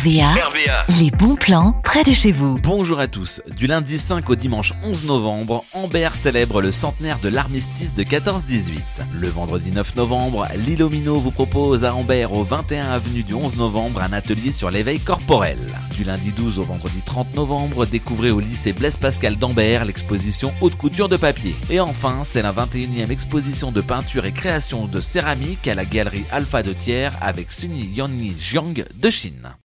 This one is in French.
RVA, les bons plans près de chez vous. Bonjour à tous. Du lundi 5 au dimanche 11 novembre, Ambert célèbre le centenaire de l'armistice de 14-18. Le vendredi 9 novembre, l'Ilomino vous propose à Ambert au 21 avenue du 11 novembre un atelier sur l'éveil corporel. Du lundi 12 au vendredi 30 novembre, découvrez au lycée Blaise Pascal d'Ambert l'exposition haute couture de papier. Et enfin, c'est la 21e exposition de peinture et création de céramique à la galerie Alpha de Thiers avec Sunny Yanni Jiang de Chine.